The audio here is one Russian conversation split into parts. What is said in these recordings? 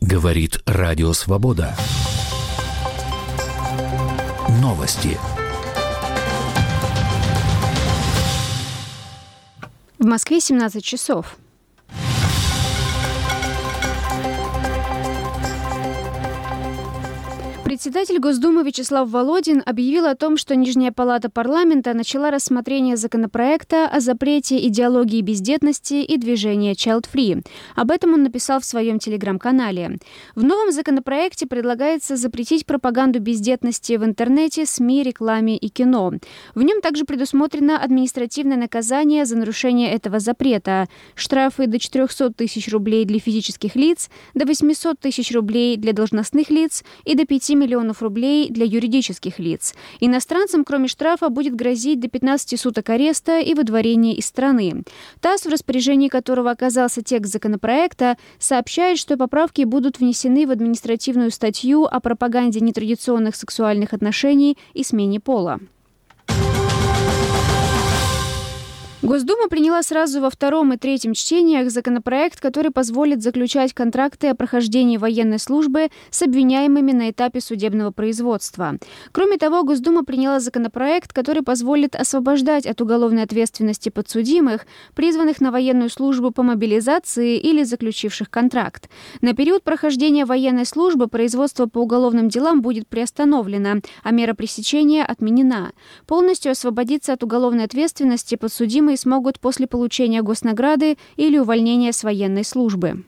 Говорит Радио Свобода. Новости. В Москве 17 часов. Председатель Госдумы Вячеслав Володин объявил о том, что Нижняя палата парламента начала рассмотрение законопроекта о запрете идеологии бездетности и движения Child Free. Об этом он написал в своем телеграм-канале. В новом законопроекте предлагается запретить пропаганду бездетности в интернете, СМИ, рекламе и кино. В нем также предусмотрено административное наказание за нарушение этого запрета. Штрафы до 400 тысяч рублей для физических лиц, до 800 тысяч рублей для должностных лиц и до 5 миллионов рублей для юридических лиц. Иностранцам, кроме штрафа, будет грозить до 15 суток ареста и выдворение из страны. ТАСС, в распоряжении которого оказался текст законопроекта, сообщает, что поправки будут внесены в административную статью о пропаганде нетрадиционных сексуальных отношений и смене пола. Госдума приняла сразу во втором и третьем чтениях законопроект, который позволит заключать контракты о прохождении военной службы с обвиняемыми на этапе судебного производства. Кроме того, Госдума приняла законопроект, который позволит освобождать от уголовной ответственности подсудимых, призванных на военную службу по мобилизации или заключивших контракт. На период прохождения военной службы производство по уголовным делам будет приостановлено, а мера пресечения отменена. Полностью освободиться от уголовной ответственности подсудимые смогут после получения госнаграды или увольнения с военной службы.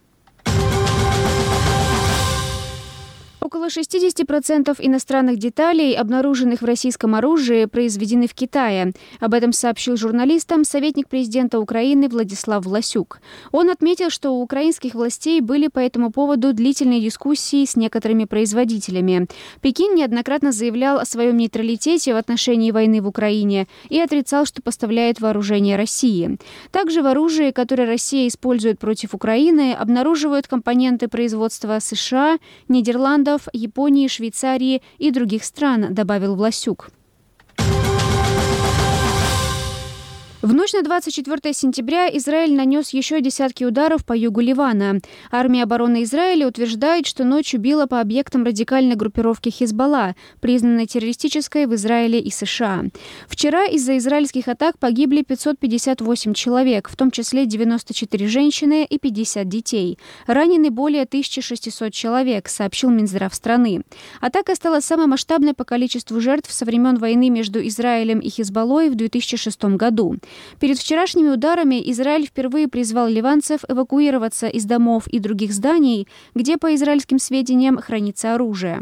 Около 60% иностранных деталей, обнаруженных в российском оружии, произведены в Китае. Об этом сообщил журналистам советник президента Украины Владислав Власюк. Он отметил, что у украинских властей были по этому поводу длительные дискуссии с некоторыми производителями. Пекин неоднократно заявлял о своем нейтралитете в отношении войны в Украине и отрицал, что поставляет вооружение России. Также в оружии, которое Россия использует против Украины, обнаруживают компоненты производства США, Нидерландов, Японии, Швейцарии и других стран, добавил Власюк. В ночь на 24 сентября Израиль нанес еще десятки ударов по югу Ливана. Армия обороны Израиля утверждает, что ночью била по объектам радикальной группировки Хизбалла, признанной террористической в Израиле и США. Вчера из-за израильских атак погибли 558 человек, в том числе 94 женщины и 50 детей. Ранены более 1600 человек, сообщил Минздрав страны. Атака стала самой масштабной по количеству жертв со времен войны между Израилем и Хизбаллой в 2006 году. Перед вчерашними ударами Израиль впервые призвал ливанцев эвакуироваться из домов и других зданий, где, по израильским сведениям, хранится оружие.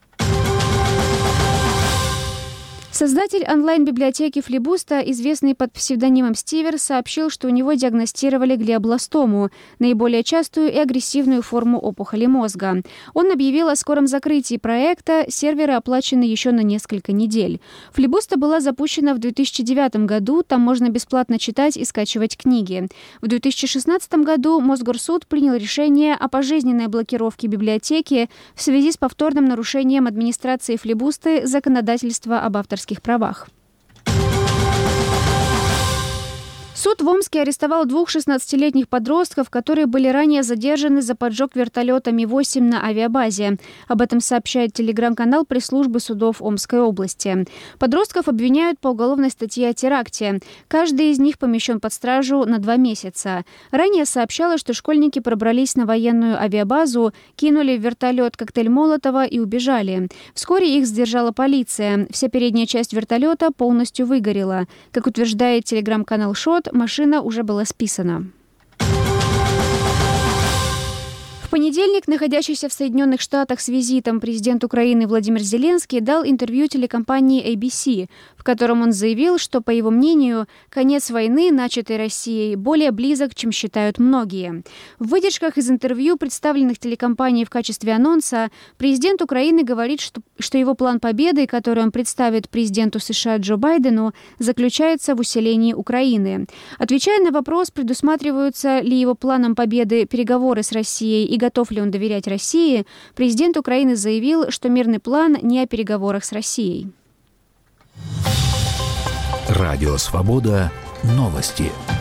Создатель онлайн-библиотеки Флибуста, известный под псевдонимом Стивер, сообщил, что у него диагностировали глиобластому, наиболее частую и агрессивную форму опухоли мозга. Он объявил о скором закрытии проекта, серверы оплачены еще на несколько недель. Флибуста была запущена в 2009 году, там можно бесплатно читать и скачивать книги. В 2016 году Мосгорсуд принял решение о пожизненной блокировке библиотеки в связи с повторным нарушением администрации Флибусты законодательства об авторских правах. Суд в Омске арестовал двух 16-летних подростков, которые были ранее задержаны за поджог вертолета Ми-8 на авиабазе. Об этом сообщает телеграм-канал пресс-службы судов Омской области. Подростков обвиняют по уголовной статье о теракте. Каждый из них помещен под стражу на 2 месяца. Ранее сообщалось, что школьники пробрались на военную авиабазу, кинули в вертолет коктейль Молотова и убежали. Вскоре их задержала полиция. Вся передняя часть вертолета полностью выгорела. Как утверждает телеграм-канал «Шот», машина уже была списана. В понедельник, находящийся в Соединенных Штатах с визитом президент Украины Владимир Зеленский дал интервью телекомпании ABC, в котором он заявил, что, по его мнению, конец войны, начатой Россией, более близок, чем считают многие. В выдержках из интервью, представленных телекомпанией в качестве анонса, президент Украины говорит, что его план победы, который он представит президенту США Джо Байдену, заключается в усилении Украины. Отвечая на вопрос, предусматриваются ли его планом победы переговоры с Россией и готов ли он доверять России, президент Украины заявил, что мирный план не о переговорах с Россией. Радио Свобода. Новости.